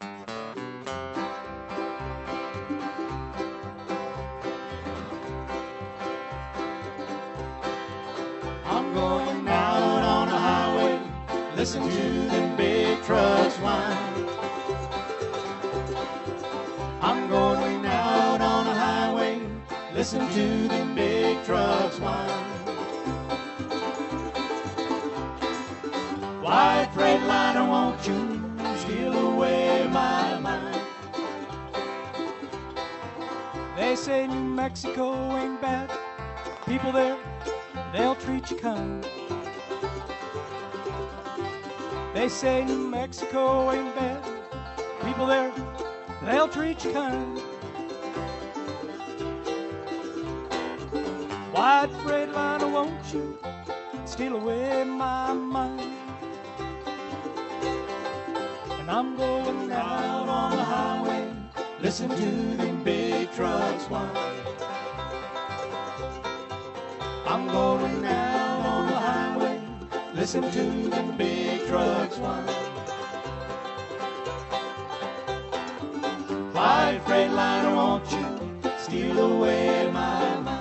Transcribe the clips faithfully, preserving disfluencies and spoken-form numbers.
I'm going out on a highway, listen to them big trucks whine. I'm going out on a highway, listen to them big trucks whine. White Freightliner, won't you steal away my mind? They say New Mexico ain't bad. People there, they'll treat you kind. They say New Mexico ain't bad. People there, they'll treat you kind. White Freightliner, won't you steal away my mind? And I'm going out on the highway, Listen to them big trucks whine. I'm going out on the highway, listen to them big trucks whine. White Freightliner, won't you steal away my mind?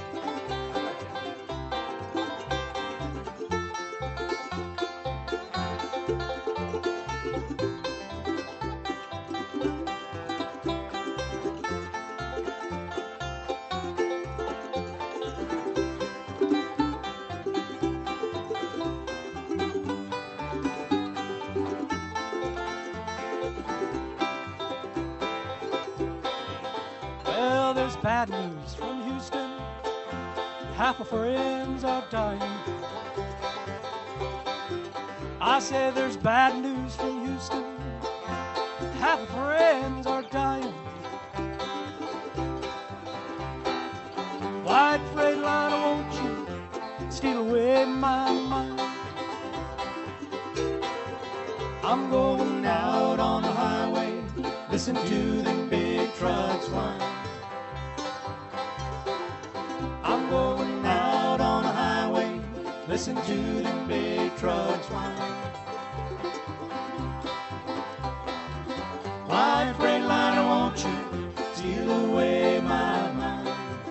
well, there's bad news from Houston. Half of our friends are dying. I say there's bad news from Houston. Half of our friends are dying. White Freightliner, won't you steal away my mind? I'm going out on the highway, listen to them big trucks whine. I'm going out on the highway, listen to them big trucks whine. White Freightliner, won't you steal away my mind?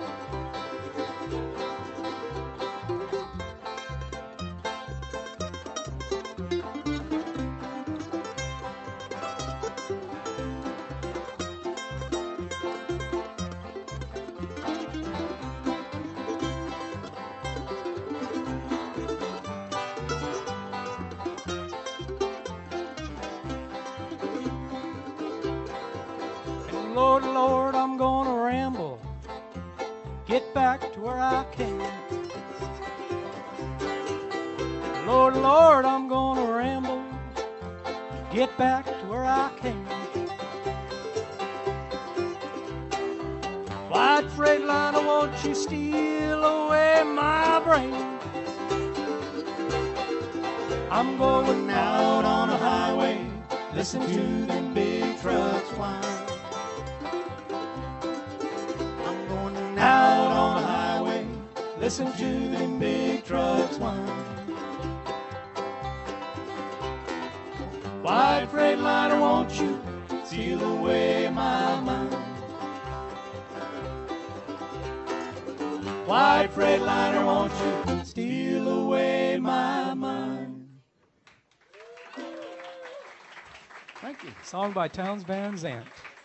Lord, Lord, I'm gonna ramble, get back to where I came. Lord, Lord, I'm gonna ramble, get back to where I came. White Freightliner, won't you steal away my brain? I'm going out on a highway, listen to them big trucks whine. I'm going out on a highway, listen to them big trucks whine. White Freightliner, won't you steal away my mind? White Freightliner, won't you steal away my mind? Thank you. Song by Townes Van Zandt.